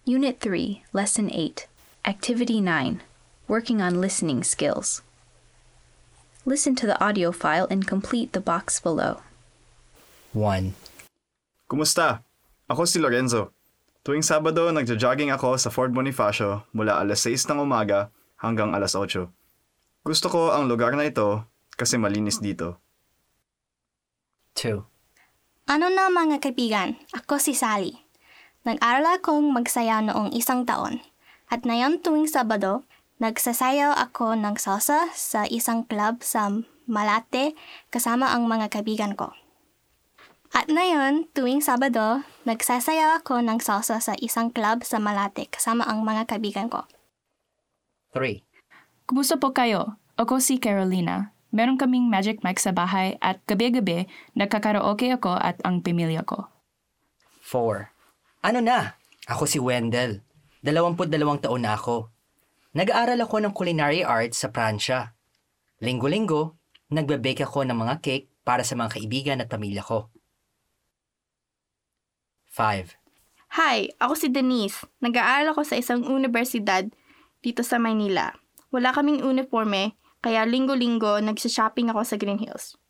Unit 3, Lesson 8, Activity 9, Working on Listening Skills. Listen to the audio file and complete the box below. 1. Kumusta? Ako si Lorenzo. Tuwing Sabado, nagja-jogging ako sa Fort Bonifacio mula alas 6 ng umaga hanggang alas 8. Gusto ko ang lugar na ito kasi malinis dito. 2. Ano na mga kaibigan, ako si Sally. Nag-aral akong magsayaw noong 1 taon. At ngayon tuwing Sabado, nagsasayaw ako ng salsa sa isang club sa Malate kasama ang mga kaibigan ko. At ngayon, tuwing Sabado, nagsasayaw ako ng salsa sa isang club sa Malate kasama ang mga kaibigan ko. 3. Kumusta po kayo? Ako si Carolina. Meron kaming Magic Mike sa bahay at gabi-gabi nagkakaraoke ako at ang pamilya ko. 4. Ano na? Ako si Wendell. 22 taon na ako. Nag-aaral ako ng culinary arts sa Pransya. Linggo-linggo, nagbe-bake ako ng mga cake para sa mga kaibigan at pamilya ko. 5. Hi, ako si Denise. Nag-aaral ako sa isang universidad dito sa Maynila. Wala kaming uniforme, kaya linggo-linggo nagsha-shopping ako sa Green Hills.